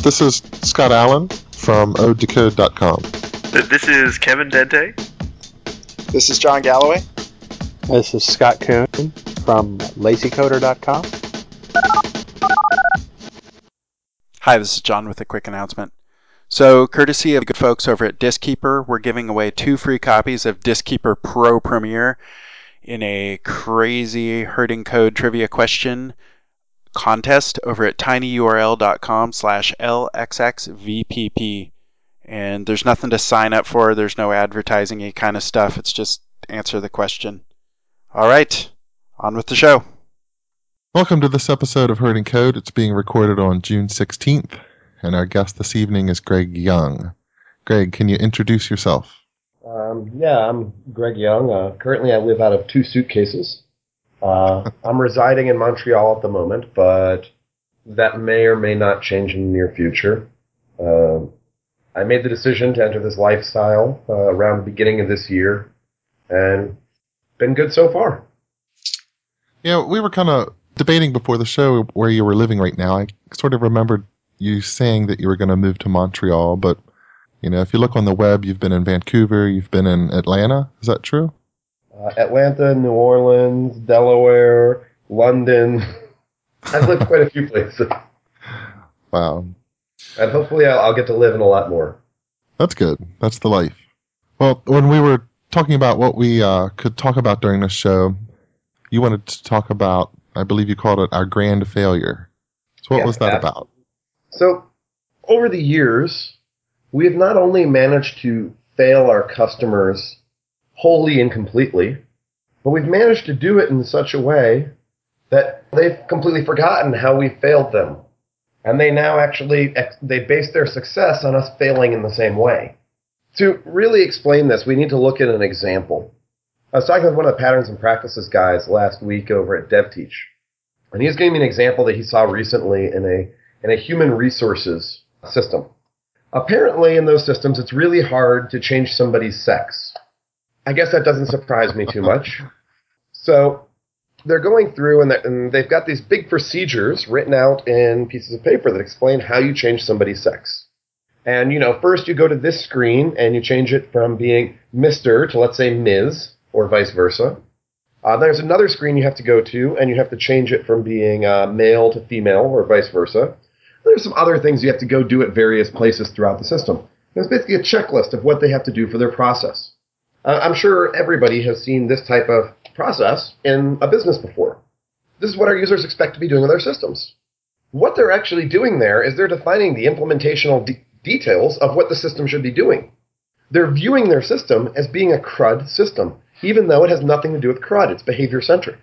This is Scott Allen from odecode.com. This is Kevin Dente. This is John Galloway. This is Scott Kuhn from lazycoder.com. Hi, this is John with a quick announcement. So, courtesy of the good folks over at Diskkeeper, we're giving away 2 free copies of Diskkeeper Pro Premier in a crazy herding code trivia question contest over at tinyurl.com/lxxvpp. And there's nothing to sign up for. There's no advertising-y kind of stuff. It's just answer the question. All right, on with the show. Welcome to this episode of Herding Code. It's being recorded on June 16th, and our guest this evening is Greg Young. Greg, can you introduce yourself? I'm Greg Young. Currently, I live out of 2 suitcases. I'm residing in Montreal at the moment, but that may or may not change in the near future. I made the decision to enter this lifestyle around the beginning of this year, and been good so far. Yeah, we were kind of debating before the show where you were living right now. I sort of remembered you saying that you were going to move to Montreal, but you know, if you look on the web, you've been in Vancouver, you've been in Atlanta. Is that true? Atlanta, New Orleans, Delaware, London. I've lived quite a few places. Wow. And hopefully I'll get to live in a lot more. That's good. That's the life. Well, when we were talking about what we could talk about during this show, you wanted to talk about, I believe you called it, our grand failure. So what was that about? So, over the years, we have not only managed to fail our customers wholly and completely, but we've managed to do it in such a way that they've completely forgotten how we failed them. And they now actually, they base their success on us failing in the same way. To really explain this, we need to look at an example. I was talking with one of the Patterns and Practices guys last week over at DevTeach. And he was giving me an example that he saw recently in a human resources system. Apparently, in those systems, it's really hard to change somebody's sex. I guess that doesn't surprise me too much. So they're going through and they've got these big procedures written out in pieces of paper that explain how you change somebody's sex. And, you know, first you go to this screen and you change it from being Mr. to, let's say, Ms., or vice versa. There's another screen you have to go to, and you have to change it from being male to female, or vice versa. There's some other things you have to go do at various places throughout the system. There's basically a checklist of what they have to do for their process. I'm sure everybody has seen this type of process in a business before. This is what our users expect to be doing in their systems. What they're actually doing there is they're defining the implementational details of what the system should be doing. They're viewing their system as being a CRUD system, even though it has nothing to do with CRUD. It's behavior-centric.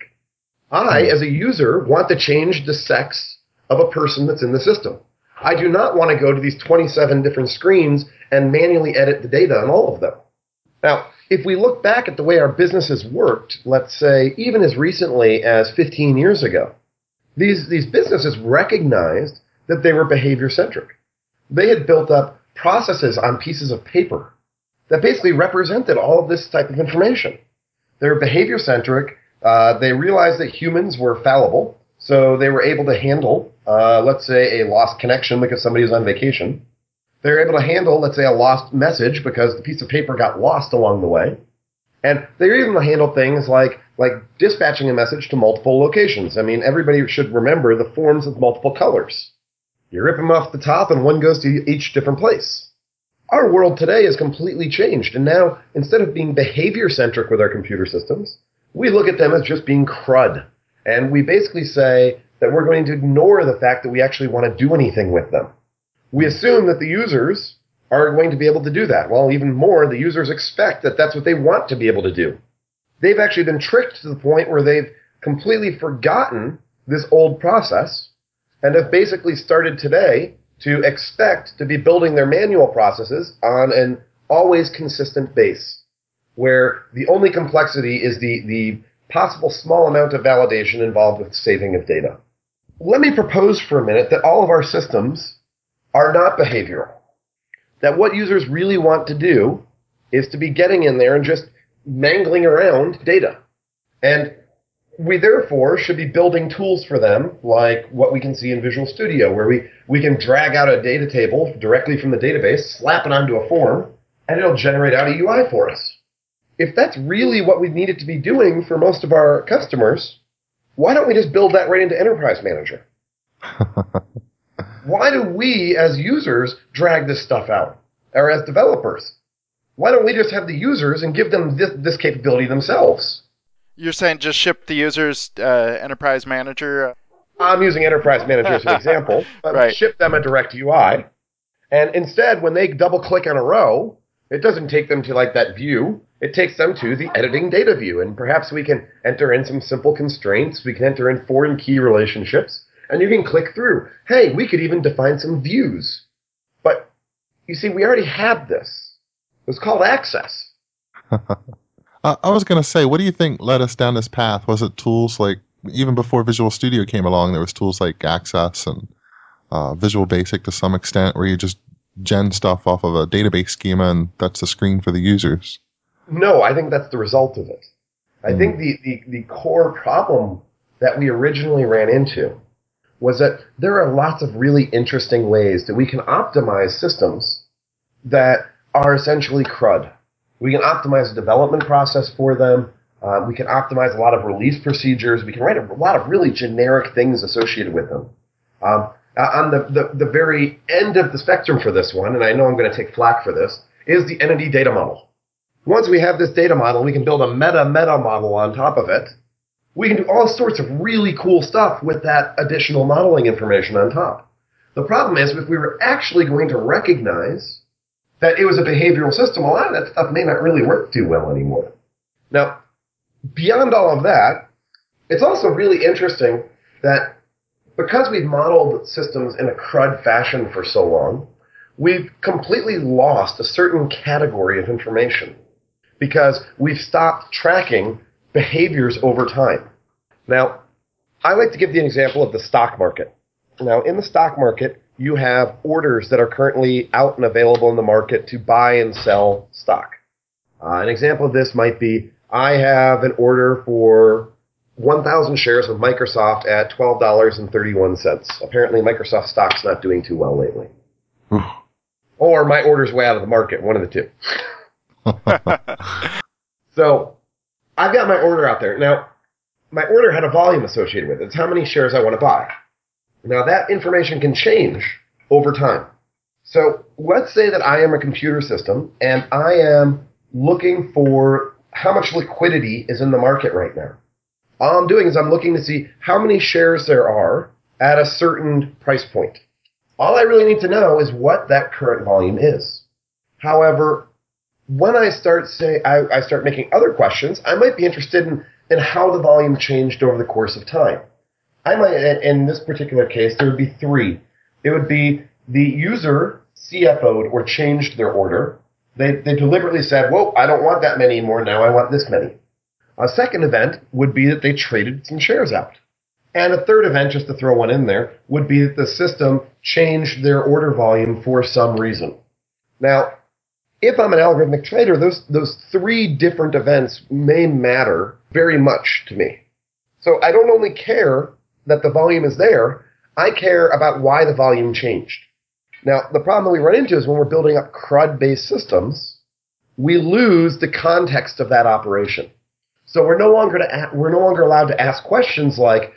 I, as a user, want to change the sex of a person that's in the system. I do not want to go to these 27 different screens and manually edit the data on all of them. Now, if we look back at the way our businesses worked, let's say even as recently as 15 years ago, these businesses recognized that they were behavior-centric. They had built up processes on pieces of paper that basically represented all of this type of information. They were behavior-centric. They realized that humans were fallible, so they were able to handle, let's say, a lost connection because somebody was on vacation. They were able to handle, let's say, a lost message because the piece of paper got lost along the way. And they were able to handle things like dispatching a message to multiple locations. I mean, everybody should remember the forms with multiple colors. You rip them off the top and one goes to each different place. Our world today has completely changed, and now, instead of being behavior-centric with our computer systems, we look at them as just being CRUD. And we basically say that we're going to ignore the fact that we actually want to do anything with them. We assume that the users are going to be able to do that. Well, even more, the users expect that that's what they want to be able to do. They've actually been tricked to the point where they've completely forgotten this old process and have basically started today to expect to be building their manual processes on an always consistent base, where the only complexity is the possible small amount of validation involved with saving of data. Let me propose for a minute that all of our systems are not behavioral. That what users really want to do is to be getting in there and just mangling around data. And We therefore should be building tools for them, like what we can see in Visual Studio, where we can drag out a data table directly from the database, slap it onto a form, and it'll generate out a UI for us. If that's really what we need it to be doing for most of our customers, why don't we just build that right into Enterprise Manager? Why do we, as users, drag this stuff out? Or as developers? Why don't we just have the users and give them this capability themselves? You're saying just ship the users Enterprise Manager? I'm using Enterprise Manager as an example, but Right. ship them a direct UI. And instead, when they double-click on a row, it doesn't take them to like that view. It takes them to the editing data view. And perhaps we can enter in some simple constraints. We can enter in foreign key relationships. And you can click through. Hey, we could even define some views. But, you see, we already had this. It was called Access. I was going to say, what do you think led us down this path? Was it tools like, even before Visual Studio came along, there was tools like Access and Visual Basic to some extent, where you just gen stuff off of a database schema and that's the screen for the users? No, I think that's the result of it. I think the core problem that we originally ran into was that there are lots of really interesting ways that we can optimize systems that are essentially CRUD. We can optimize the development process for them. We can optimize a lot of release procedures. We can write a lot of really generic things associated with them. On the very end of the spectrum for this one, and I know I'm going to take flack for this, is the entity data model. Once we have this data model, we can build a meta model on top of it. We can do all sorts of really cool stuff with that additional modeling information on top. The problem is, if we were actually going to recognize that it was a behavioral system, a lot of that stuff may not really work too well anymore. Now, beyond all of that, it's also really interesting that because we've modeled systems in a CRUD fashion for so long, we've completely lost a certain category of information because we've stopped tracking behaviors over time. Now, I like to give the example of the stock market. Now, in the stock market, you have orders that are currently out and available in the market to buy and sell stock. An example of this might be, I have an order for 1,000 shares of Microsoft at $12.31. Apparently, Microsoft stock's not doing too well lately. Or my order's way out of the market, one of the two. So, I've got my order out there. Now, my order had a volume associated with it. It's how many shares I want to buy. Now, that information can change over time. So, let's say that I am a computer system, and I am looking for how much liquidity is in the market right now. All I'm doing is I'm looking to see how many shares there are at a certain price point. All I really need to know is what that current volume is. However, when I start making other questions, I might be interested in how the volume changed over the course of time. I might, in this particular case, there would be three. It would be the user CFO'd or changed their order. They deliberately said, whoa, I don't want that many anymore, now I want this many. A second event would be that they traded some shares out. And a third event, just to throw one in there, would be that the system changed their order volume for some reason. Now, if I'm an algorithmic trader, those three different events may matter very much to me. So I don't only care that the volume is there, I care about why the volume changed. Now, the problem that we run into is when we're building up CRUD-based systems, we lose the context of that operation. So we're no longer allowed to ask questions like,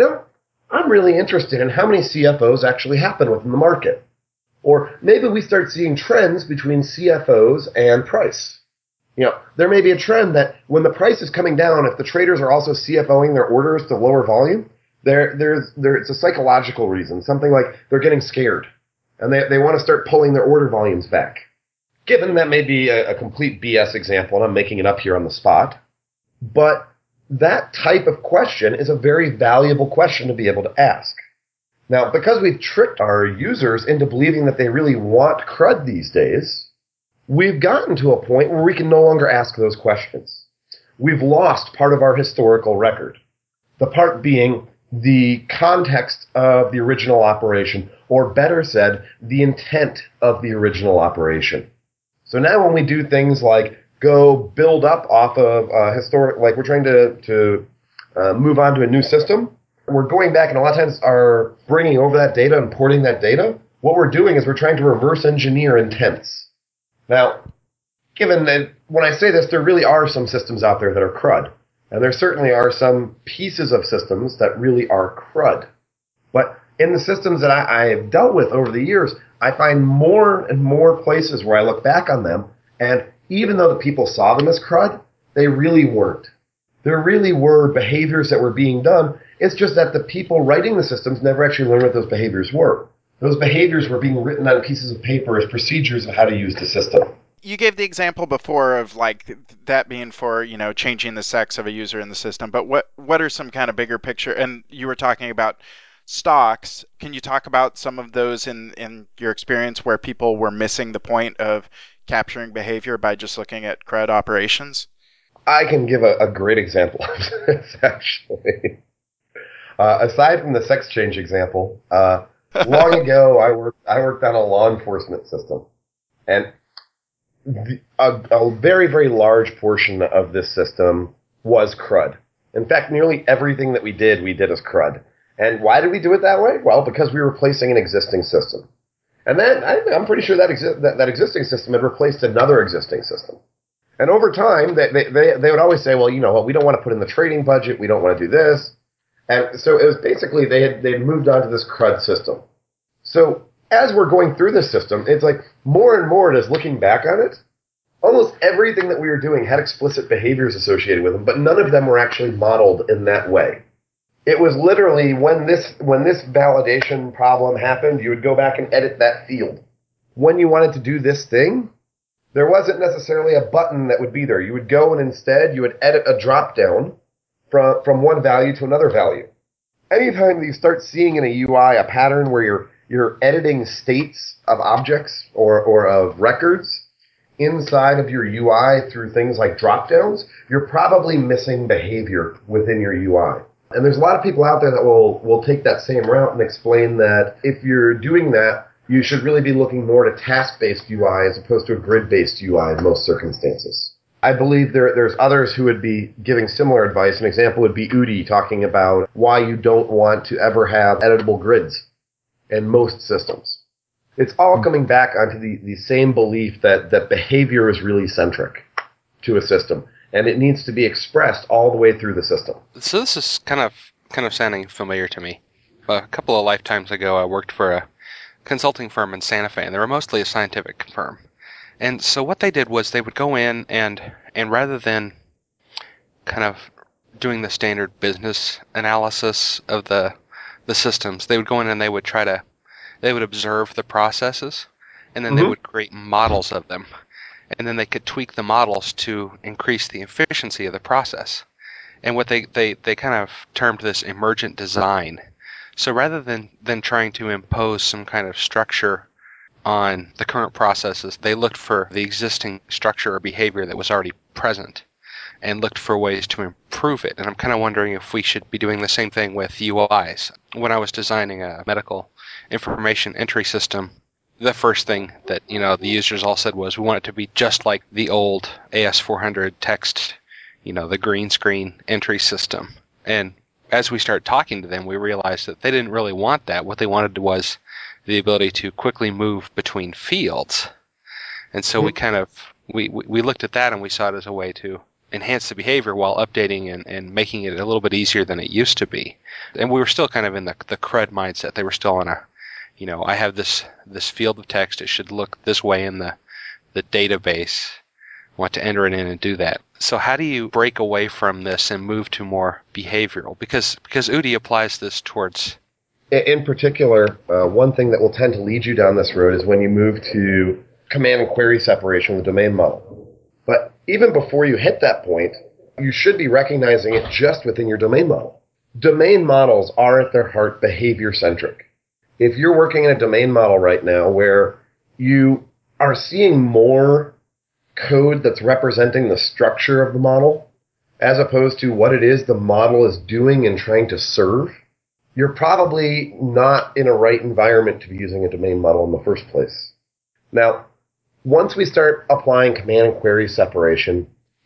I'm really interested in how many CFOs actually happen within the market. Or maybe we start seeing trends between CFOs and price. There may be a trend that when the price is coming down, if the traders are also CFOing their orders to lower volume, it's a psychological reason, something like they're getting scared, and they want to start pulling their order volumes back. Given that may be a complete BS example, and I'm making it up here on the spot, but that type of question is a very valuable question to be able to ask. Now, because we've tricked our users into believing that they really want CRUD these days, we've gotten to a point where we can no longer ask those questions. We've lost part of our historical record. The part being the context of the original operation, or better said, the intent of the original operation. So now when we do things like go build up off of historic, like we're trying to move on to a new system, we're going back and a lot of times are bringing over that data and porting that data. What we're doing is we're trying to reverse engineer intents. Now, given that when I say this, there really are some systems out there that are CRUD. And there certainly are some pieces of systems that really are CRUD. But in the systems that I have dealt with over the years, I find more and more places where I look back on them, and even though the people saw them as CRUD, they really weren't. There really were behaviors that were being done. It's just that the people writing the systems never actually learned what those behaviors were. Those behaviors were being written on pieces of paper as procedures of how to use the system. You gave the example before of like that being for, changing the sex of a user in the system, but what are some kind of bigger picture? And you were talking about stocks. Can you talk about some of those in your experience where people were missing the point of capturing behavior by just looking at CRUD operations? I can give a great example of this, actually. Aside from the sex change example, long ago I worked on a law enforcement system, and a very, very large portion of this system was CRUD. In fact, nearly everything that we did as CRUD. And why did we do it that way? Well, because we were replacing an existing system. And then I'm pretty sure that existing system had replaced another existing system. And over time, they would always say, well, you know what, we don't want to put in the trading budget, we don't want to do this. And so it was basically they had moved on to this CRUD system. So as we're going through this system, it's like more and more as looking back on it, almost everything that we were doing had explicit behaviors associated with them, but none of them were actually modeled in that way. It was literally when this validation problem happened, you would go back and edit that field. When you wanted to do this thing, there wasn't necessarily a button that would be there. You would go and instead you would edit a drop down from one value to another value. Anytime you start seeing in a UI a pattern where you're editing states of objects or of records inside of your UI through things like drop downs, you're probably missing behavior within your UI. And there's a lot of people out there that will take that same route and explain that if you're doing that, you should really be looking more to task-based UI as opposed to a grid-based UI in most circumstances. I believe there's others who would be giving similar advice. An example would be Udi talking about why you don't want to ever have editable grids in most systems. It's all coming back onto the same belief that behavior is really centric to a system. And it needs to be expressed all the way through the system. So this is kind of sounding familiar to me. A couple of lifetimes ago, I worked for a consulting firm in Santa Fe, and they were mostly a scientific firm. And so what they did was they would go in and rather than kind of doing the standard business analysis of the systems, they would go in and they would observe the processes, and then they would create models of them. And then they could tweak the models to increase the efficiency of the process. And what they kind of termed this emergent design. So rather than trying to impose some kind of structure on the current processes, they looked for the existing structure or behavior that was already present and looked for ways to improve it. And I'm kind of wondering if we should be doing the same thing with UIs. When I was designing a medical information entry system, the first thing that, the users all said was, we want it to be just like the old AS400 text, the green screen entry system. And as we started talking to them, we realized that they didn't really want that. What they wanted was the ability to quickly move between fields. And so we looked at that and we saw it as a way to enhance the behavior while updating and making it a little bit easier than it used to be. And we were still kind of in the CRUD mindset. They were still on I have this field of text. It should look this way in the database. I want to enter it in and do that. So how do you break away from this and move to more behavioral? Because Udi applies this towards... In particular, one thing that will tend to lead you down this road is when you move to command and query separation with the domain model. But even before you hit that point, you should be recognizing it just within your domain model. Domain models are at their heart behavior-centric. If you're working in a domain model right now where you are seeing more code that's representing the structure of the model as opposed to what it is the model is doing and trying to serve, you're probably not in a right environment to be using a domain model in the first place. Now, once we start applying command and query separation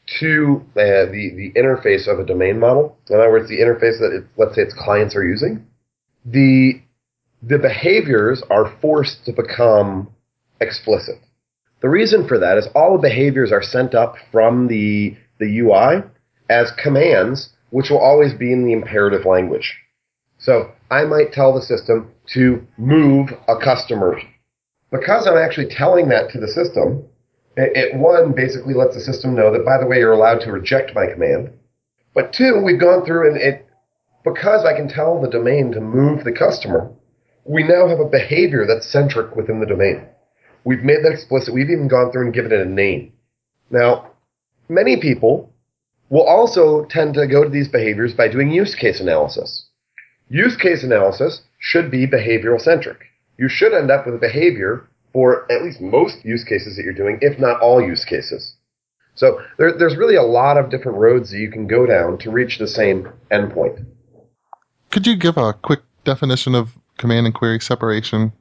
to the interface of a domain model. In other words, the interface that, let's say, its clients are using. The behaviors are forced to become explicit. The reason for that is all the behaviors are sent up from the UI as commands, which will always be in the imperative language. So I might tell the system to move a customer. Because I'm actually telling that to the system, it one, basically lets the system know that, by the way, you're allowed to reject my command. But two, we've gone through and because I can tell the domain to move the customer, we now have a behavior that's centric within the domain. We've made that explicit. We've even gone through and given it a name. Now, many people will also tend to go to these behaviors by doing use case analysis. Use case analysis should be behavioral centric. You should end up with a behavior for at least most use cases that you're doing, if not all use cases. So there's really a lot of different roads that you can go down to reach the same endpoint. Could you give a quick definition of command and query separation?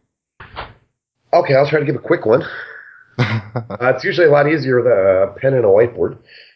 Okay, I'll try to give a quick one. It's usually a lot easier with a pen and a whiteboard.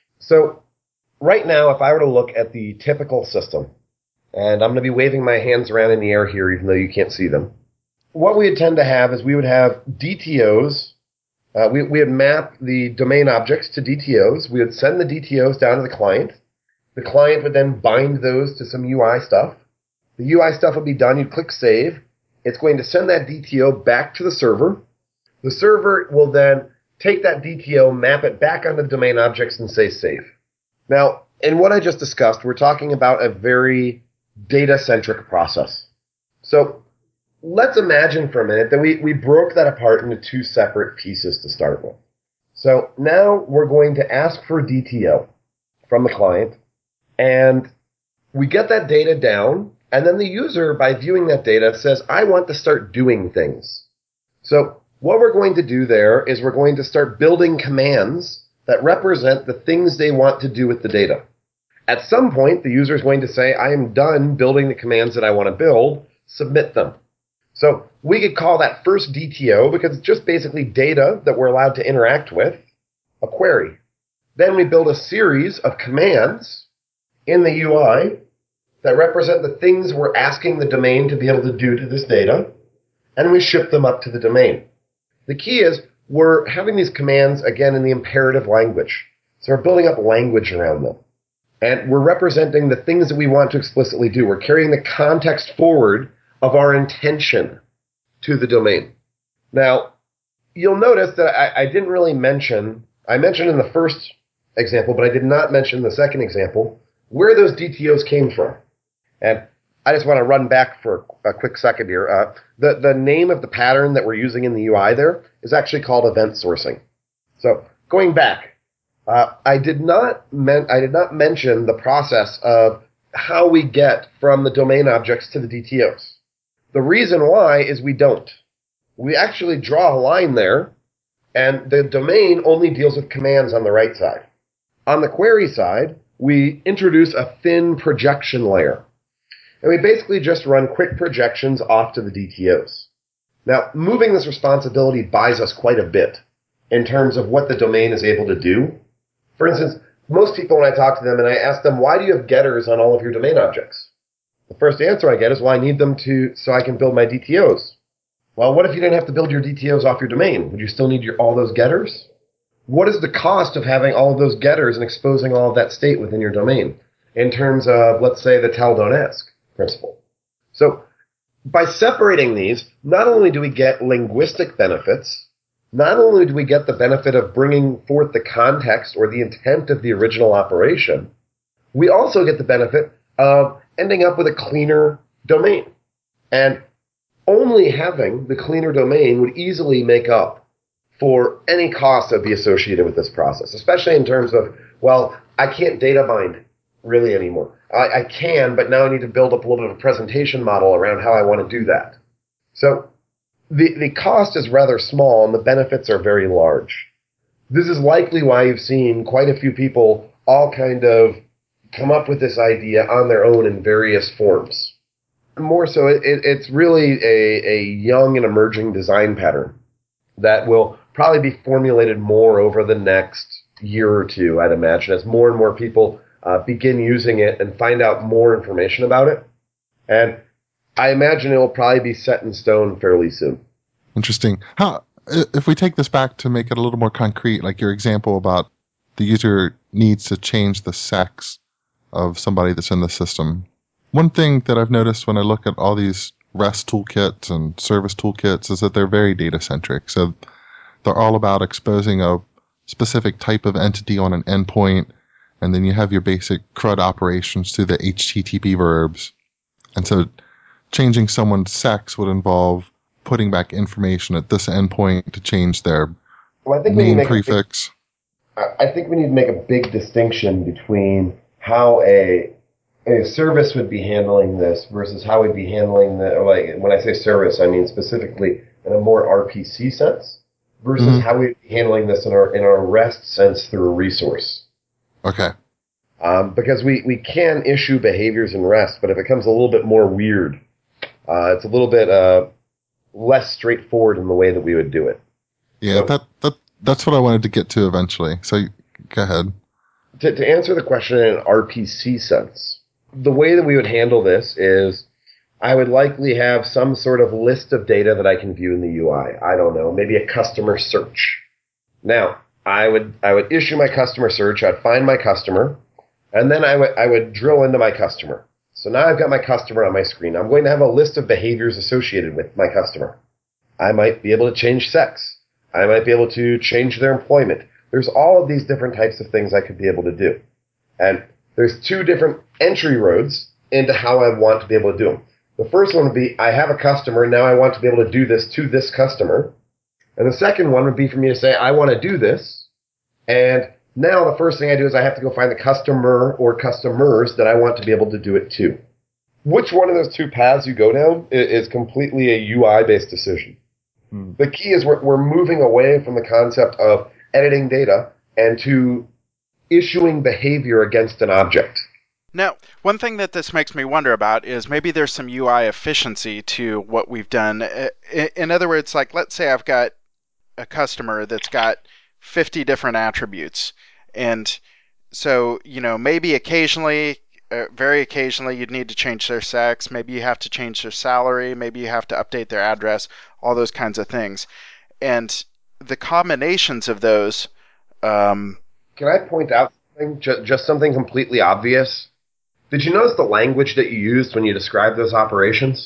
So right now, if I were to look at the typical system, and I'm going to be waving my hands around in the air here even though you can't see them, what we would tend to have is we would have DTOs. We would map the domain objects to DTOs. We would send the DTOs down to the client. The client would then bind those to some UI stuff. The UI stuff would be done. You'd click save. It's going to send that DTO back to the server. The server will then take that DTO, map it back onto the domain objects, and say save. Now, in what I just discussed, we're talking about a very data-centric process. So let's imagine for a minute that we broke that apart into two separate pieces to start with. So now we're going to ask for a DTO from the client, and we get that data down, and then the user, by viewing that data, says, I want to start doing things. So what we're going to do there is we're going to start building commands that represent the things they want to do with the data. At some point, the user is going to say, I am done building the commands that I want to build, submit them. So we could call that first DTO, because it's just basically data that we're allowed to interact with, a query. Then we build a series of commands in the UI that represent the things we're asking the domain to be able to do to this data, and we ship them up to the domain. The key is we're having these commands, again, in the imperative language. So we're building up language around them. And we're representing the things that we want to explicitly do. We're carrying the context forward of our intention to the domain. Now, you'll notice that I didn't really mention, I mentioned in the first example, but I did not mention in the second example, where those DTOs came from. And I just want to run back for a quick second here. The name of the pattern that we're using in the UI there is actually called event sourcing. So going back, I did not mention the process of how we get from the domain objects to the DTOs. The reason why is we don't. We actually draw a line there, and the domain only deals with commands on the right side. On the query side, we introduce a thin projection layer. And we basically just run quick projections off to the DTOs. Now, moving this responsibility buys us quite a bit in terms of what the domain is able to do. For instance, most people, when I talk to them and I ask them, why do you have getters on all of your domain objects? The first answer I get is, well, I need them so I can build my DTOs. Well, what if you didn't have to build your DTOs off your domain? Would you still need all those getters? What is the cost of having all of those getters and exposing all of that state within your domain in terms of, let's say, the tell, don't ask principle? So by separating these, not only do we get linguistic benefits, not only do we get the benefit of bringing forth the context or the intent of the original operation, we also get the benefit of ending up with a cleaner domain. And only having the cleaner domain would easily make up for any cost that would be associated with this process, especially in terms of, well, I can't data bind really anymore. I can, but now I need to build up a little bit of a presentation model around how I want to do that. So the cost is rather small and the benefits are very large. This is likely why you've seen quite a few people all kind of come up with this idea on their own in various forms. More so, it's really a young and emerging design pattern that will probably be formulated more over the next year or two, I'd imagine, as more and more people begin using it and find out more information about it. And I imagine it will probably be set in stone fairly soon. Interesting. If we take this back to make it a little more concrete, like your example about the user needs to change the sex of somebody that's in the system. One thing that I've noticed when I look at all these REST toolkits and service toolkits is that they're very data-centric. So they're all about exposing a specific type of entity on an endpoint, and then you have your basic CRUD operations through the HTTP verbs. And so changing someone's sex would involve putting back information at this endpoint to change their name prefix. I think we need to make a big distinction between how a service would be handling this versus how we'd be handling like when I say service, I mean specifically in a more RPC sense versus how we'd be handling this in our REST sense through a resource. Okay. Because we can issue behaviors in REST, but it becomes a little bit more weird. It's a little bit less straightforward in the way that we would do it. Yeah, so, that's what I wanted to get to eventually. So go ahead. To answer the question in an RPC sense, the way that we would handle this is I would likely have some sort of list of data that I can view in the UI. I don't know, maybe a customer search. Now, I would issue my customer search, I'd find my customer, and then I would drill into my customer. So now I've got my customer on my screen. I'm going to have a list of behaviors associated with my customer. I might be able to change sex. I might be able to change their employment. There's all of these different types of things I could be able to do. And there's two different entry roads into how I want to be able to do them. The first one would be, I have a customer, now I want to be able to do this to this customer. And the second one would be for me to say, I want to do this. And now the first thing I do is I have to go find the customer or customers that I want to be able to do it to. Which one of those two paths you go down is completely a UI-based decision. The key is we're moving away from the concept of editing data and to issuing behavior against an object. Now, one thing that this makes me wonder about is maybe there's some UI efficiency to what we've done. In other words, like let's say I've got a customer that's got 50 different attributes. And so, maybe occasionally, very occasionally, you'd need to change their sex. Maybe you have to change their salary. Maybe you have to update their address, all those kinds of things. And the combinations of those... Can I point out something? Just something completely obvious? Did you notice the language that you used when you described those operations?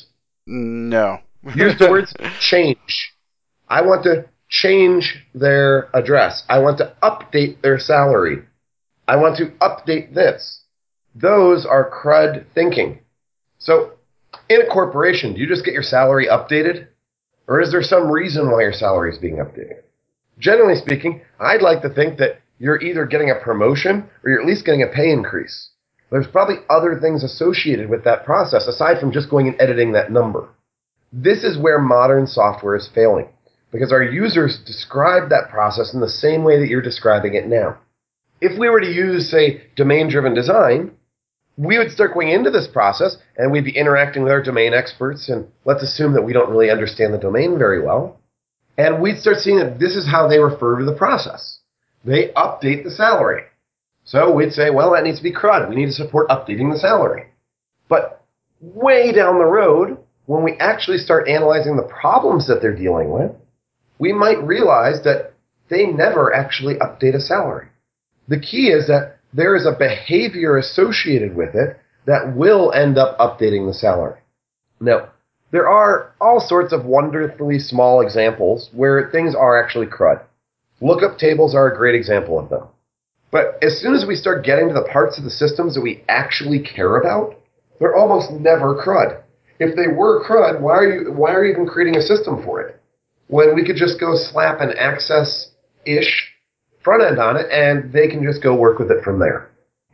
No. Use the words change. I want to change their address. I want to update their salary. I want to update this. Those are CRUD thinking. So, in a corporation, do you just get your salary updated? Or is there some reason why your salary is being updated? Generally speaking, I'd like to think that you're either getting a promotion or you're at least getting a pay increase. There's probably other things associated with that process aside from just going and editing that number. This is where modern software is failing, because our users describe that process in the same way that you're describing it now. If we were to use, say, domain-driven design, we would start going into this process and we'd be interacting with our domain experts, and let's assume that we don't really understand the domain very well, and we'd start seeing that this is how they refer to the process. They update the salary. So we'd say, well, that needs to be CRUD. We need to support updating the salary. But way down the road, when we actually start analyzing the problems that they're dealing with, we might realize that they never actually update a salary. The key is that there is a behavior associated with it that will end up updating the salary. Now, there are all sorts of wonderfully small examples where things are actually CRUD. Lookup tables are a great example of them. But as soon as we start getting to the parts of the systems that we actually care about, they're almost never CRUD. If they were CRUD, why are you even creating a system for it? When we could just go slap an access-ish front end on it, and they can just go work with it from there.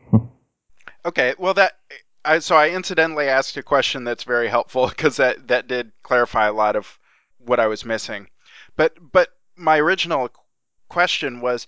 Okay, well so I incidentally asked a question that's very helpful because that did clarify a lot of what I was missing. But my original question was,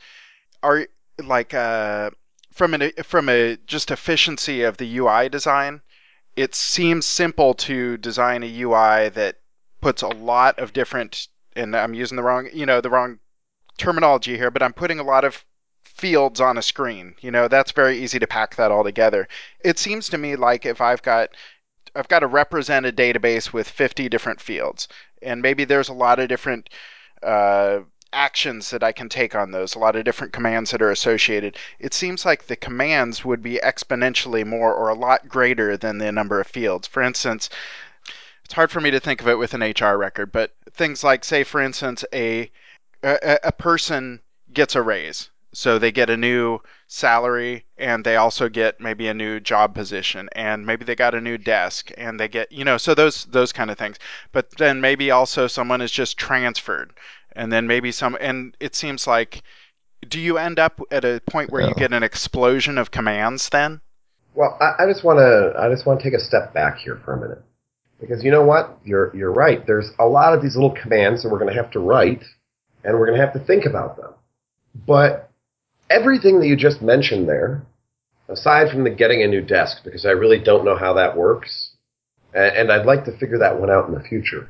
from a just efficiency of the UI design, it seems simple to design a UI that puts a lot of different, and I'm using the wrong terminology here, but I'm putting a lot of fields on a screen. That's very easy to pack that all together. It seems to me like if I've got to represent a database with 50 different fields, and maybe there's a lot of different actions that I can take on those, a lot of different commands that are associated. It seems like the commands would be exponentially more or a lot greater than the number of fields. For instance, it's hard for me to think of it with an HR record, but things like, say, for instance, a person gets a raise. So they get a new salary, and they also get maybe a new job position, and maybe they got a new desk, and they get, so those kind of things. But then maybe also someone is just transferred, and then maybe and it seems like, do you end up at a point where you get an explosion of commands then? Well, I just want to take a step back here for a minute, because you know what? You're right. There's a lot of these little commands that we're going to have to write, and we're going to have to think about them. But everything that you just mentioned there, aside from the getting a new desk, because I really don't know how that works, and I'd like to figure that one out in the future,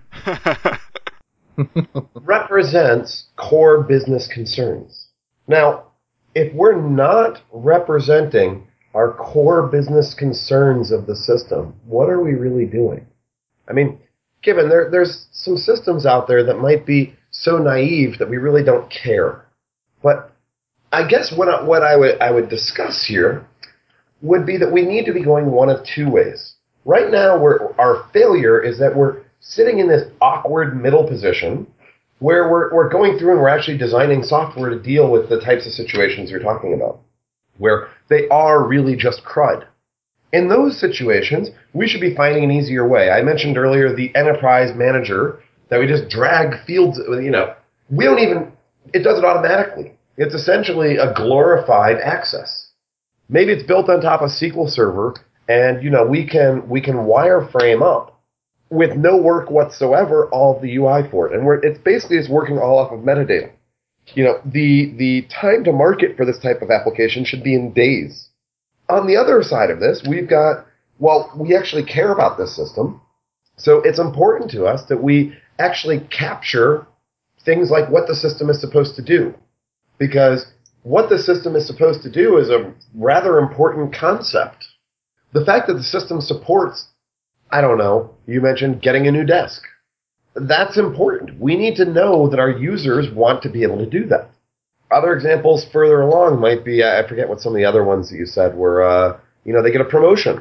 represents core business concerns. Now, if we're not representing our core business concerns of the system, what are we really doing? I mean, given there's some systems out there that might be so naive that we really don't care. But I guess what I would discuss here would be that we need to be going one of two ways. Right now, our failure is that we're sitting in this awkward middle position where we're going through and we're actually designing software to deal with the types of situations you're talking about, where they are really just CRUD. In those situations, we should be finding an easier way. I mentioned earlier the enterprise manager that we just drag fields, we don't even, it does it automatically. It's essentially a glorified access. Maybe it's built on top of SQL Server, and we can wireframe up with no work whatsoever all of the UI for it, and it's basically working all off of metadata. The time to market for this type of application should be in days. On the other side of this, we actually care about this system, so it's important to us that we actually capture things like what the system is supposed to do. Because what the system is supposed to do is a rather important concept. The fact that the system supports, you mentioned getting a new desk. That's important. We need to know that our users want to be able to do that. Other examples further along might be, I forget what some of the other ones that you said were, they get a promotion.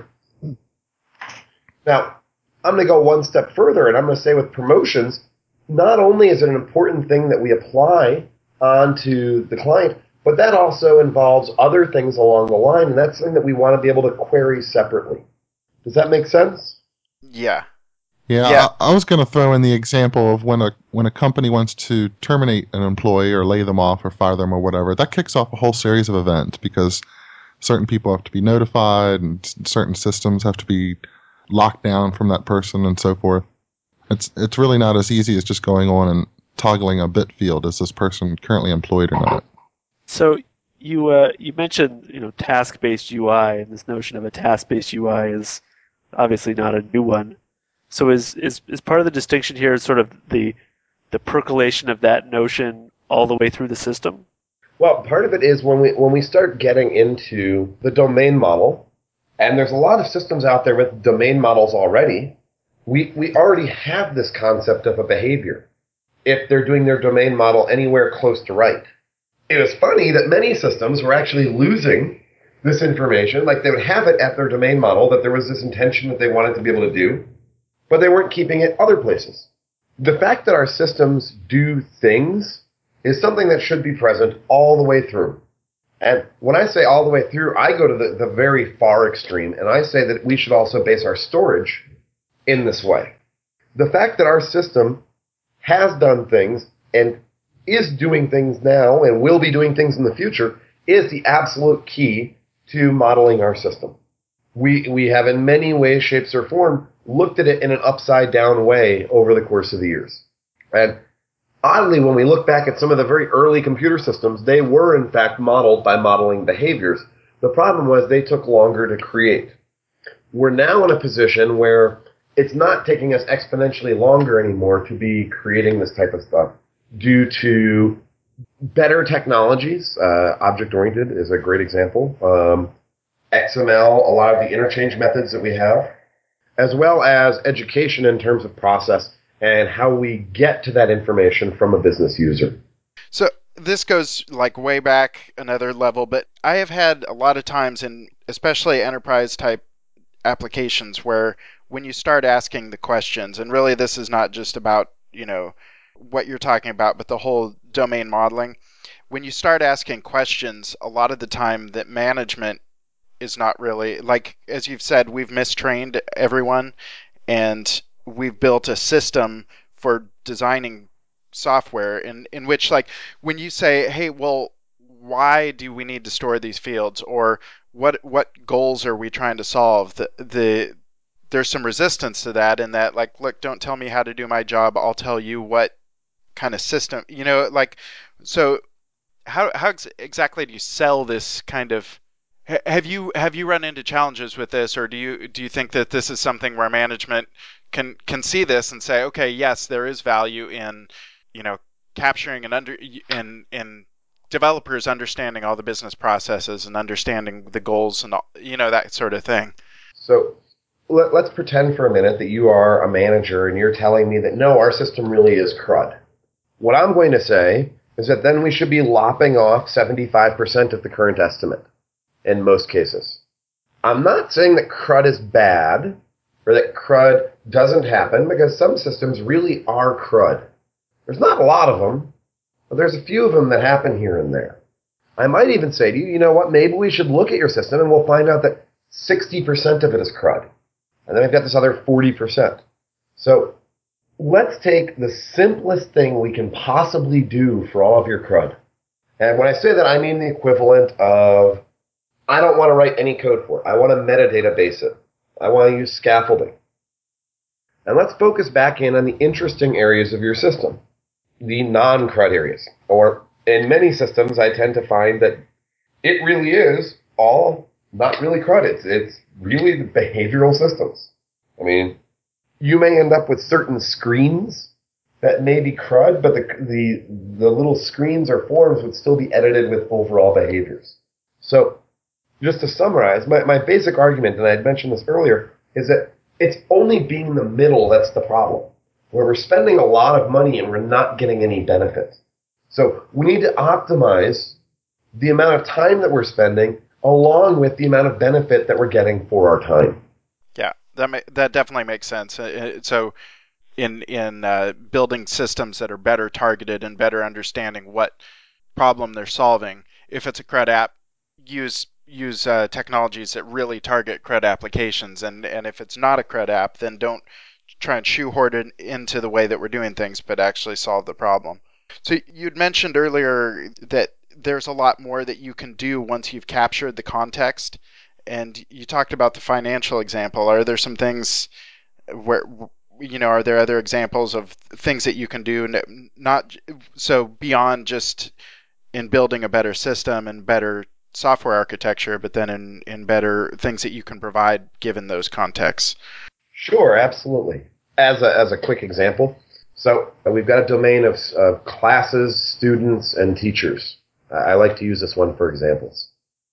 Now, I'm going to go one step further, and I'm going to say with promotions, not only is it an important thing that we apply onto the client, but that also involves other things along the line, and that's something that we want to be able to query separately. Does that make sense? Yeah. Yeah. I was going to throw in the example of when a company wants to terminate an employee or lay them off or fire them or whatever. That kicks off a whole series of events because certain people have to be notified and certain systems have to be locked down from that person and so forth. It's really not as easy as just going on and toggling a bit field. Is this person currently employed or not? So you mentioned task-based UI, and this notion of a task-based UI is obviously not a new one. So is part of the distinction here sort of the percolation of that notion all the way through the system? Well, part of it is when we start getting into the domain model, and there's a lot of systems out there with domain models already. We already have this concept of a behavior if they're doing their domain model anywhere close to right. It is funny that many systems were actually losing this information, like they would have it at their domain model that there was this intention that they wanted to be able to do, but they weren't keeping it other places. The fact that our systems do things is something that should be present all the way through. And when I say all the way through, I go to the very far extreme, and I say that we should also base our storage in this way. The fact that our system has done things and is doing things now and will be doing things in the future is the absolute key to modeling our system. We have in many ways, shapes, or form looked at it in an upside-down way over the course of the years. And oddly, when we look back at some of the very early computer systems, they were in fact modeled by modeling behaviors. The problem was they took longer to create. We're now in a position where it's not taking us exponentially longer anymore to be creating this type of stuff due to better technologies. Object-oriented is a great example. XML, a lot of the interchange methods that we have, as well as education in terms of process and how we get to that information from a business user. So this goes like way back another level, but I have had a lot of times in especially enterprise type applications where when you start asking the questions, and really this is not just about, what you're talking about, but the whole domain modeling. When you start asking questions, a lot of the time that management is not really, like, as you've said, we've mistrained everyone and we've built a system for designing software in which, like, when you say, hey, well, why do we need to store these fields, or what goals are we trying to solve, there's some resistance to that, in that, like, look, don't tell me how to do my job, I'll tell you what kind of system, like, so how exactly do you sell this kind of, have you run into challenges with this, or do you think that this is something where management can see this and say, okay, yes, there is value in, capturing and developers understanding all the business processes and understanding the goals and all, that sort of thing. So let's pretend for a minute that you are a manager and you're telling me that, no, our system really is crud. What I'm going to say is that then we should be lopping off 75% of the current estimate in most cases. I'm not saying that crud is bad or that crud doesn't happen, because some systems really are crud. There's not a lot of them, but there's a few of them that happen here and there. I might even say to you, you know what, maybe we should look at your system and we'll find out that 60% of it is crud. And then we've got this other 40%. So let's take the simplest thing we can possibly do for all of your crud. And when I say that, I mean the equivalent of, I don't want to write any code for it. I want to metadata base it. I want to use scaffolding. And let's focus back in on the interesting areas of your system, the non-crud areas. Or in many systems, I tend to find that it really is all not really crud. It's really the behavioral systems. I mean, you may end up with certain screens that may be crud, but the little screens or forms would still be edited with overall behaviors. So just to summarize, my basic argument, and I had mentioned this earlier, is that it's only being in the middle that's the problem, where we're spending a lot of money and we're not getting any benefit. So we need to optimize the amount of time that we're spending along with the amount of benefit that we're getting for our time. Yeah, that definitely makes sense. So in building systems that are better targeted and better understanding what problem they're solving, if it's a CRUD app, use technologies that really target CRUD applications, and if it's not a CRUD app, then don't try and shoehorn it into the way that we're doing things, but actually solve the problem. So you'd mentioned earlier that there's a lot more that you can do once you've captured the context, and you talked about the financial example. Are there some things where, are there other examples of things that you can do, not so beyond just in building a better system and better software architecture, but then in better things that you can provide given those contexts? Sure, absolutely. As a quick example, so we've got a domain of classes, students, and teachers. I like to use this one for examples.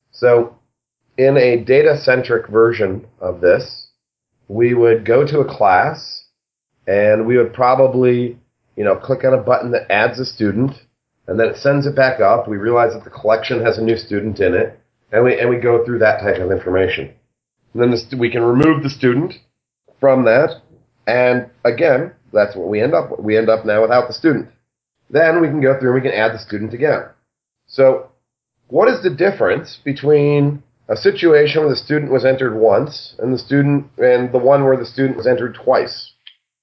So in a data-centric version of this, we would go to a class and we would probably, click on a button that adds a student, and then it sends it back up. We realize that the collection has a new student in it, and we go through that type of information. And then we can remove the student from that, and again, that's what we end up with. We end up now without the student. Then we can go through and we can add the student again. So what is the difference between a situation where the student was entered once and the one where the student was entered twice,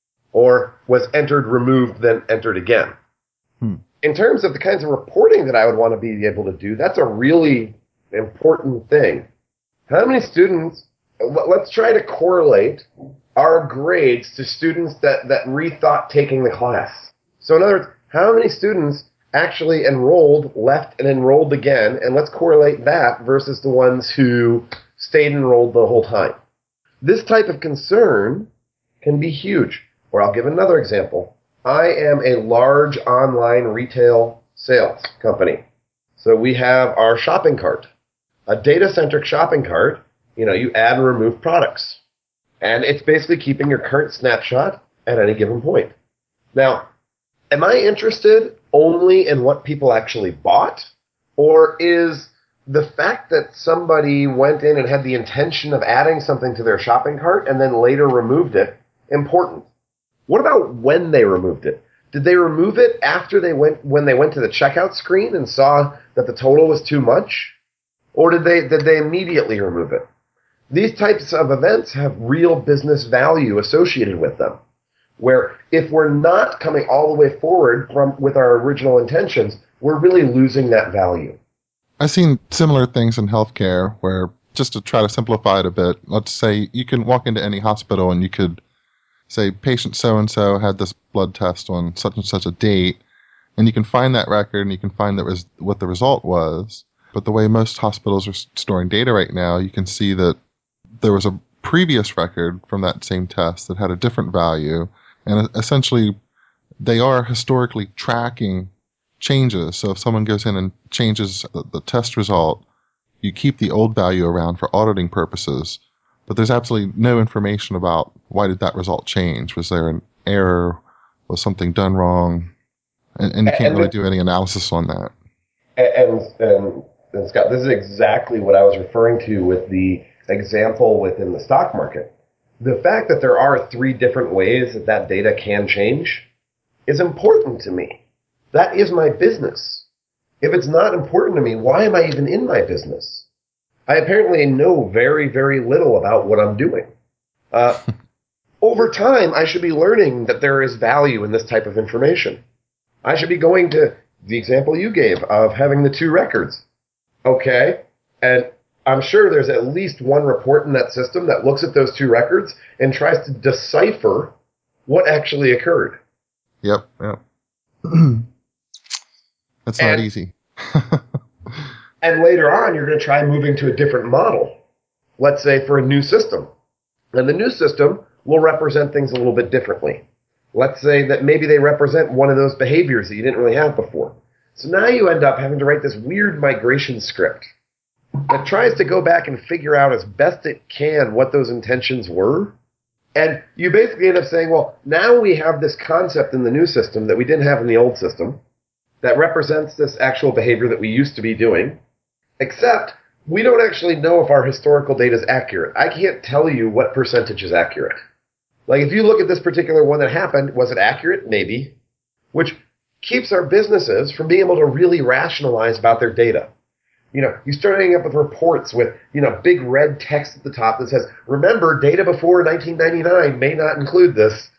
or was entered, removed, then entered again? In terms of the kinds of reporting that I would want to be able to do, that's a really important thing. How many students, let's try to correlate our grades to students that rethought taking the class. So in other words, how many students actually enrolled, left, and enrolled again, and let's correlate that versus the ones who stayed enrolled the whole time. This type of concern can be huge. Or I'll give another example. I am a large online retail sales company. So we have our shopping cart, a data-centric shopping cart. You add and remove products. And it's basically keeping your current snapshot at any given point. Now, am I interested only in what people actually bought? Or is the fact that somebody went in and had the intention of adding something to their shopping cart and then later removed it important? What about when they removed it? Did they remove it when they went to the checkout screen and saw that the total was too much? Or did they immediately remove it? These types of events have real business value associated with them, where if we're not coming all the way forward with our original intentions, we're really losing that value. I've seen similar things in healthcare where, just to try to simplify it a bit, let's say you can walk into any hospital and you could say patient so-and-so had this blood test on such and such a date, and you can find that record and you can find what the result was. But the way most hospitals are storing data right now, you can see that there was a previous record from that same test that had a different value, and essentially they are historically tracking changes. So if someone goes in and changes the test result, you keep the old value around for auditing purposes, but there's absolutely no information about why did that result change. Was there an error? Was something done wrong? And you can't really do any analysis on that. And Scott, this is exactly what I was referring to with the example within the stock market. The fact that there are 3 different ways that data can change is important to me. That is my business. If it's not important to me, why am I even in my business? I apparently know very, very little about what I'm doing. Over time, I should be learning that there is value in this type of information. I should be going to the example you gave of having the 2 records. Okay, and I'm sure there's at least one report in that system that looks at those 2 records and tries to decipher what actually occurred. Yep. That's not easy. And later on, you're going to try moving to a different model, let's say for a new system. And the new system will represent things a little bit differently. Let's say that maybe they represent one of those behaviors that you didn't really have before. So now you end up having to write this weird migration script that tries to go back and figure out as best it can what those intentions were. And you basically end up saying, well, now we have this concept in the new system that we didn't have in the old system that represents this actual behavior that we used to be doing, except we don't actually know if our historical data is accurate. I can't tell you what percentage is accurate. Like, if you look at this particular one that happened, was it accurate? Maybe. Which keeps our businesses from being able to really rationalize about their data. You start ending up with reports with, big red text at the top that says, remember, data before 1999 may not include this.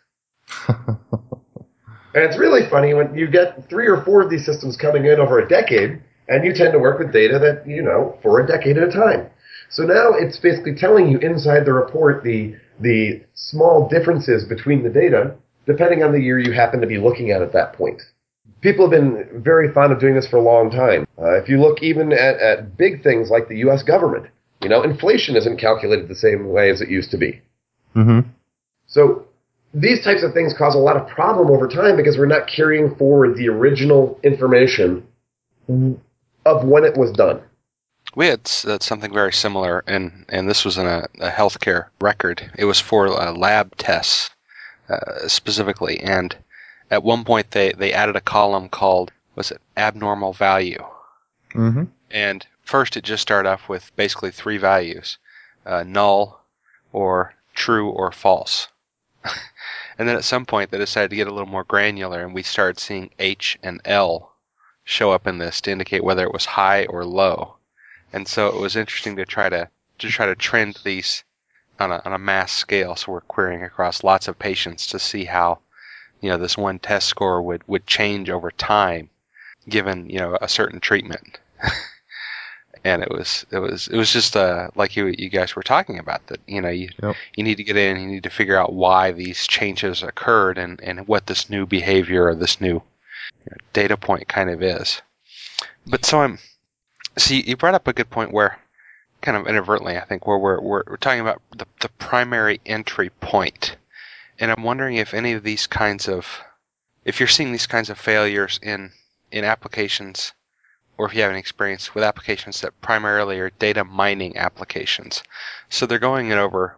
And it's really funny when you get 3 or 4 of these systems coming in over a decade, and you tend to work with data that, for a decade at a time. So now it's basically telling you inside the report the small differences between the data, depending on the year you happen to be looking at that point. People have been very fond of doing this for a long time. If you look even at big things like the U.S. government, inflation isn't calculated the same way as it used to be. Mm-hmm. So these types of things cause a lot of problem over time because we're not carrying forward the original information of when it was done. We had something very similar, and this was in a healthcare record. It was for lab tests specifically, and at one point they added a column called, was it abnormal value? Mm-hmm. And first it just started off with basically 3 values, null or true or false. And then at some point they decided to get a little more granular, and we started seeing H and L show up in this to indicate whether it was high or low. And so it was interesting to try to trend these on a mass scale. So we're querying across lots of patients to see how, this one test score would change over time, given, a certain treatment. And it was just like you guys were talking about, that you need to get in, you need to figure out why these changes occurred and what this new behavior or this new data point kind of is. But so you brought up a good point where, kind of inadvertently, I think, where we're talking about the primary entry point. And I'm wondering if any of these if you're seeing these kinds of failures in in applications, or if you have any experience with applications that primarily are data mining applications. So they're going in over,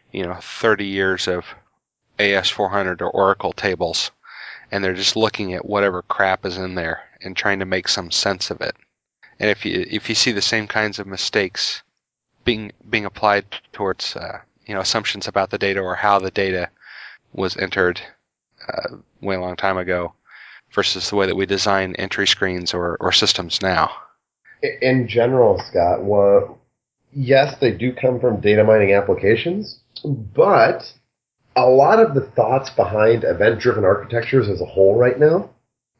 30 years of AS400 or Oracle tables, and they're just looking at whatever crap is in there and trying to make some sense of it. And if you see the same kinds of mistakes being applied towards assumptions about the data or how the data was entered way a long time ago versus the way that we design entry screens or systems now. In general, Scott, yes, they do come from data mining applications, but a lot of the thoughts behind event-driven architectures as a whole right now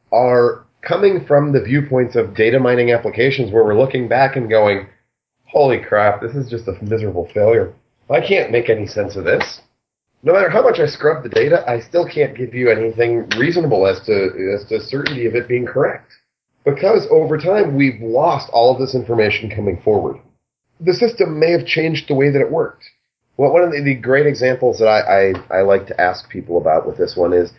are coming from the viewpoints of data mining applications where we're looking back and going, holy crap, this is just a miserable failure. I can't make any sense of this. No matter how much I scrub the data, I still can't give you anything reasonable as to certainty of it being correct. Because over time, we've lost all of this information coming forward. The system may have changed the way that it worked. Well, one of the great examples that I like to ask people about with this one is,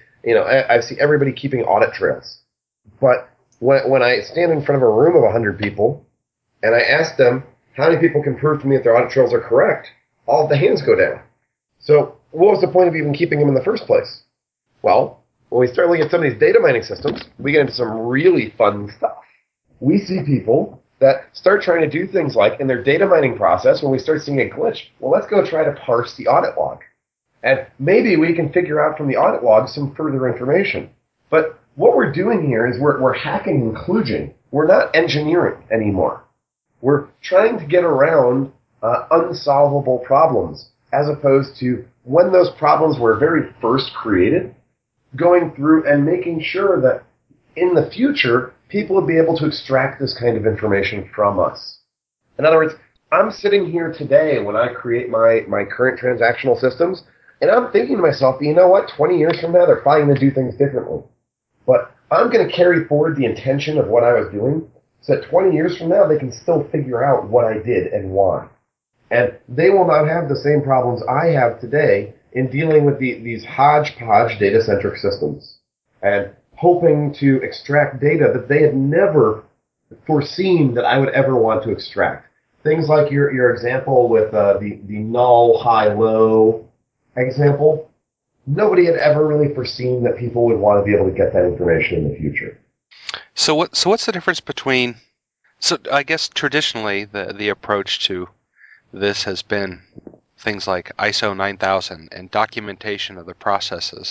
I see everybody keeping audit trails. But when I stand in front of a room of 100 people, and I ask them, how many people can prove to me that their audit trails are correct, all of the hands go down. So what was the point of even keeping them in the first place? Well, when we start looking at some of these data mining systems, we get into some really fun stuff. We see people that start trying to do things like, in their data mining process, when we start seeing a glitch, well, let's go try to parse the audit log. And maybe we can figure out from the audit log some further information. But what we're doing here is we're hacking and kludging. We're not engineering anymore. We're trying to get around unsolvable problems, as opposed to when those problems were very first created, going through and making sure that in the future, people would be able to extract this kind of information from us. In other words, I'm sitting here today when I create my current transactional systems, and I'm thinking to myself, you know what, 20 years from now, they're probably going to do things differently. But I'm going to carry forward the intention of what I was doing, so that 20 years from now, they can still figure out what I did and why. And they will not have the same problems I have today in dealing with these hodgepodge data-centric systems and hoping to extract data that they had never foreseen that I would ever want to extract. Things like your example with the null, high-low example. Nobody had ever really foreseen that people would want to be able to get that information in the future. So what's the difference between? So I guess traditionally the approach to this has been things like ISO 9000 and documentation of the processes,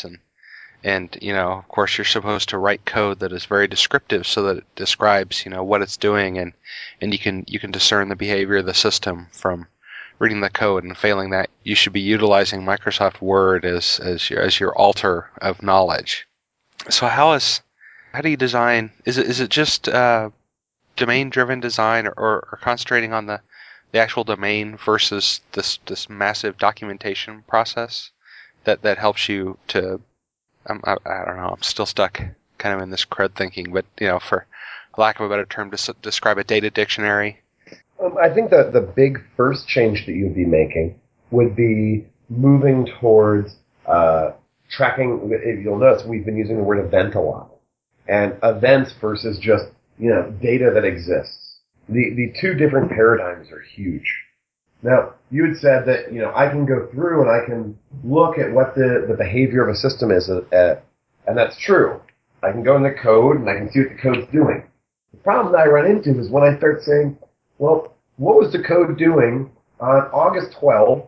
and of course you're supposed to write code that is very descriptive so that it describes what it's doing, and you can discern the behavior of the system from reading the code, and failing that you should be utilizing Microsoft Word as your altar of knowledge. So how do you design? Is it just domain driven design, or concentrating on the actual domain versus this massive documentation process that helps you to I don't know, I'm still stuck kind of in this crud thinking, but for lack of a better term, to describe a data dictionary. I think that the big first change that you'd be making would be moving towards tracking. If you'll notice, we've been using the word event a lot, and events versus just data that exists. The two different paradigms are huge. Now, you had said that, I can go through and I can look at what the behavior of a system is, and that's true. I can go in the code and I can see what the code's doing. The problem that I run into is when I start saying, well, what was the code doing on August 12,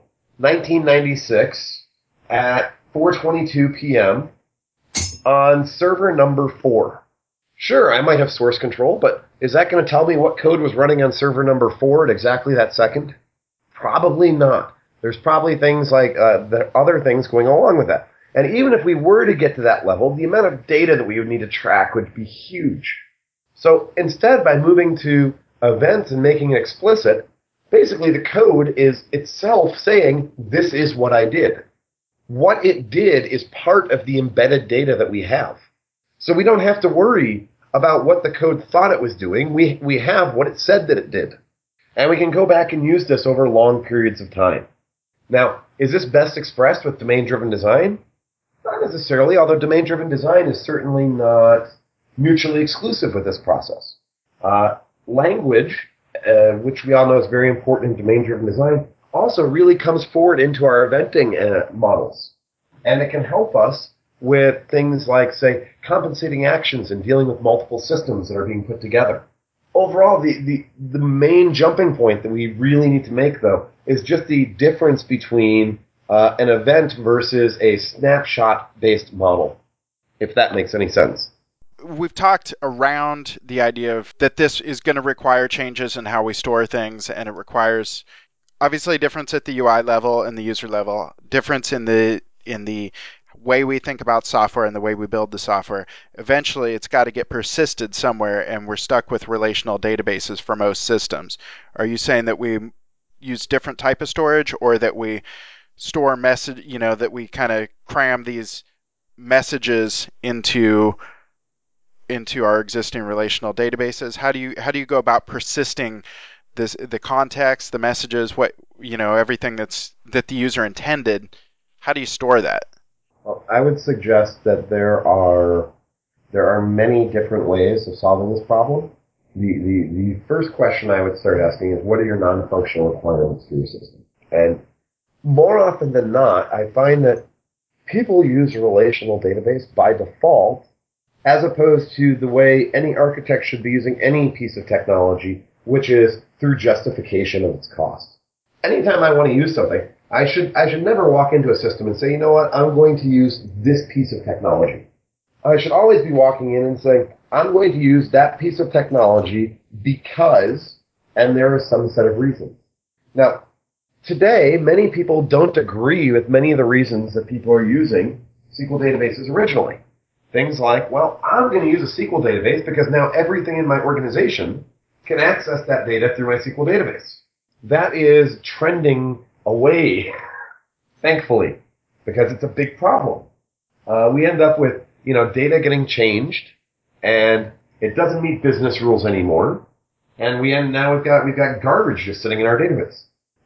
1996 at 4:22 p.m. on server number 4? Sure, I might have source control, but is that going to tell me what code was running on server number 4 at exactly that second? Probably not. There's probably things like the other things going along with that. And even if we were to get to that level, the amount of data that we would need to track would be huge. So instead, by moving to events and making it explicit, basically the code is itself saying, this is what I did. What it did is part of the embedded data that we have. So we don't have to worry about what the code thought it was doing. We have what it said that it did. And we can go back and use this over long periods of time. Now, is this best expressed with domain-driven design? Not necessarily, although domain-driven design is certainly not mutually exclusive with this process. Language, which we all know is very important in domain-driven design, also really comes forward into our eventing models. And it can help us with things like, say, compensating actions and dealing with multiple systems that are being put together. Overall, the main jumping point that we really need to make, though, is just the difference between an event versus a snapshot-based model, if that makes any sense. We've talked around the idea of that this is going to require changes in how we store things, and it requires obviously a difference at the UI level and the user level, difference in the way we think about software and the way we build the software. Eventually, it's got to get persisted somewhere, and we're stuck with relational databases for most systems. Are you saying that we use different type of storage, or that we store message, that we kind of cram these messages into our existing relational databases? How do you go about persisting the context, the messages, everything that the user intended? How do you store that? Well, I would suggest that there are many different ways of solving this problem. The first question I would start asking is, what are your non-functional requirements for your system? And more often than not, I find that people use a relational database by default, as opposed to the way any architect should be using any piece of technology, which is through justification of its cost. Anytime I want to use something, I should never walk into a system and say, you know what, I'm going to use this piece of technology. I should always be walking in and saying, I'm going to use that piece of technology because, and there is some set of reasons. Now, today, many people don't agree with many of the reasons that people are using SQL databases originally. Things like, well, I'm going to use a SQL database because now everything in my organization can access that data through my SQL database. That is trending away, thankfully, because it's a big problem. We end up with, data getting changed, and it doesn't meet business rules anymore, and we've got garbage just sitting in our database.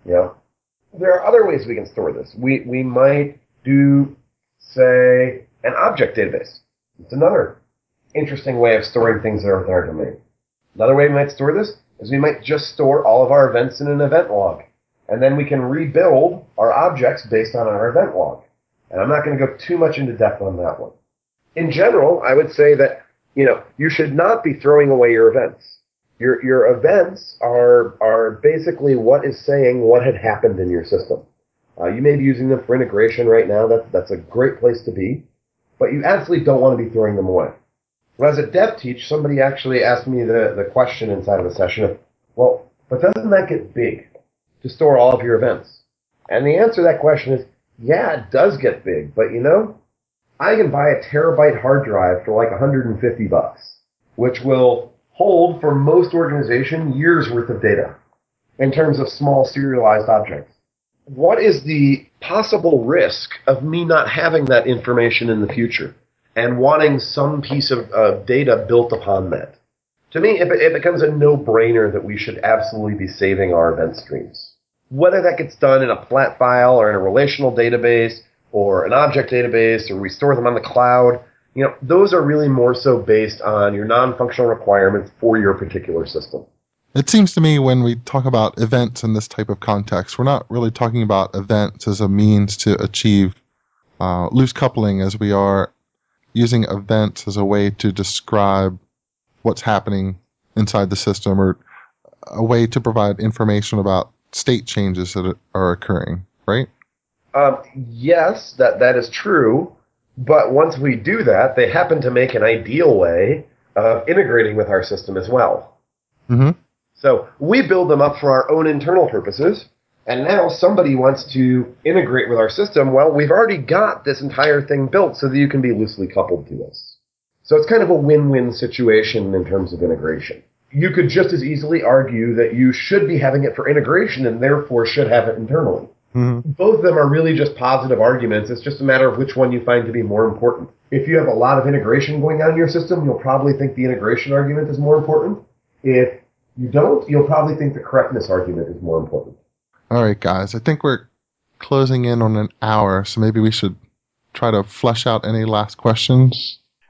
There are other ways we can store this. We might do, say, an object database. It's another interesting way of storing things that are within our domain. Another way we might store this is we might just store all of our events in an event log. And then we can rebuild our objects based on our event log. And I'm not going to go too much into depth on that one. In general, I would say that, you should not be throwing away your events. Your events are basically what is saying what had happened in your system. You may be using them for integration right now. That's a great place to be. But you absolutely don't want to be throwing them away. Well, as a dev teach, somebody actually asked me the question inside of a session of, well, but doesn't that get big to store all of your events? And the answer to that question is, yeah, it does get big. But I can buy a terabyte hard drive for like $150, which will hold for most organizations years worth of data in terms of small serialized objects. What is the possible risk of me not having that information in the future and wanting some piece of data built upon that? To me, it becomes a no-brainer that we should absolutely be saving our event streams. Whether that gets done in a flat file or in a relational database or an object database or we store them on the cloud, those are really more so based on your non-functional requirements for your particular system. It seems to me when we talk about events in this type of context, we're not really talking about events as a means to achieve loose coupling as we are using events as a way to describe what's happening inside the system or a way to provide information about state changes that are occurring, right? Yes, that is true. But once we do that, they happen to make an ideal way of integrating with our system as well. Mm-hmm. So we build them up for our own internal purposes, and now somebody wants to integrate with our system. Well, we've already got this entire thing built so that you can be loosely coupled to us. So it's kind of a win-win situation in terms of integration. You could just as easily argue that you should be having it for integration and therefore should have it internally. Mm-hmm. Both of them are really just positive arguments. It's just a matter of which one you find to be more important. If you have a lot of integration going on in your system, you'll probably think the integration argument is more important. If you don't, you'll probably think the correctness argument is more important. All right, guys. I think we're closing in on an hour, so maybe we should try to flesh out any last questions.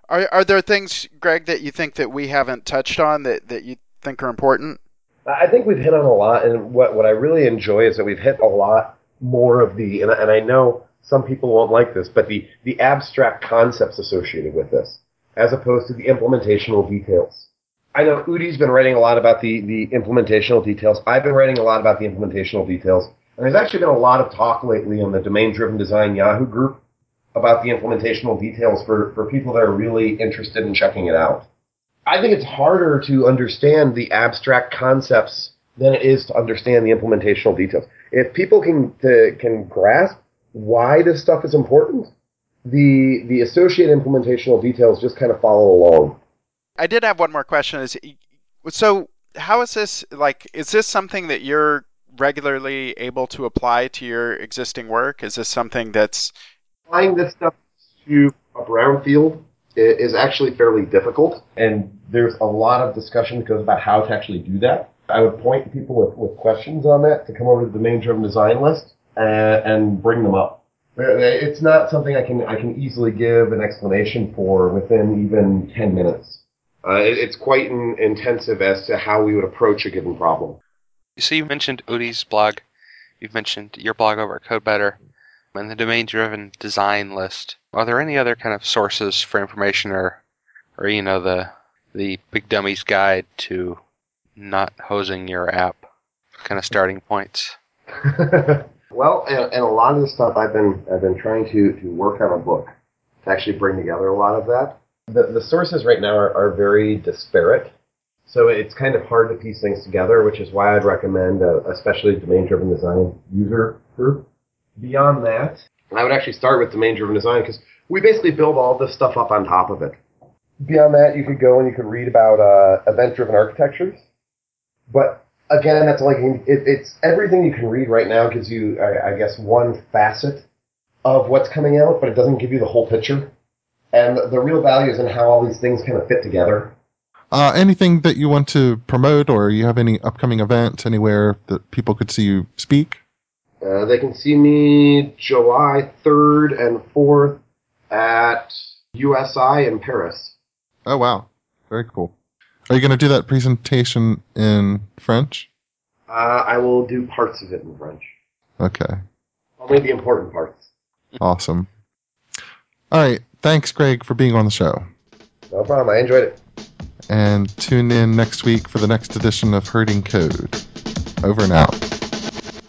Are there things, Greg, that you think that we haven't touched on that you think are important? I think we've hit on a lot, and what I really enjoy is that we've hit a lot more of and I know some people won't like this, but the abstract concepts associated with this, as opposed to the implementational details. I know Udi's been writing a lot about the implementational details. I've been writing a lot about the implementational details. And there's actually been a lot of talk lately on the Domain-Driven Design Yahoo group about the implementational details for people that are really interested in checking it out. I think it's harder to understand the abstract concepts than it is to understand the implementational details. If people can grasp why this stuff is important, the associated implementational details just kind of follow along. I did have one more question. So how is this, is this something that you're regularly able to apply to your existing work? Is this something that's... Applying this stuff to a brownfield is actually fairly difficult, and there's a lot of discussion that goes about how to actually do that. I would point people with questions on that to come over to the Domain-Driven Design list and bring them up. It's not something I can easily give an explanation for within even 10 minutes. It's quite intensive as to how we would approach a given problem. So you mentioned Udi's blog, you've mentioned your blog over at CodeBetter, and the Domain-Driven Design list. Are there any other kind of sources for information or the Big Dummy's Guide to not hosing your app kind of starting points? Well, and a lot of the stuff I've been trying to work on a book to actually bring together a lot of that. The sources right now are very disparate, so it's kind of hard to piece things together, which is why I'd recommend especially Domain-Driven Design user group. Beyond that, I would actually start with Domain-Driven Design because we basically build all this stuff up on top of it. Beyond that, you could go and you could read about event-driven architectures, but again, that's it's everything you can read right now gives you, I guess, one facet of what's coming out, but it doesn't give you the whole picture. And the real value is in how all these things kind of fit together. Anything that you want to promote, or you have any upcoming events anywhere that people could see you speak? They can see me July 3rd and 4th at USI in Paris. Oh, wow. Very cool. Are you going to do that presentation in French? I will do parts of it in French. Okay. Only the important parts. Awesome. All right. Thanks, Greg, for being on the show. No problem. I enjoyed it. And tune in next week for the next edition of Herding Code. Over and out.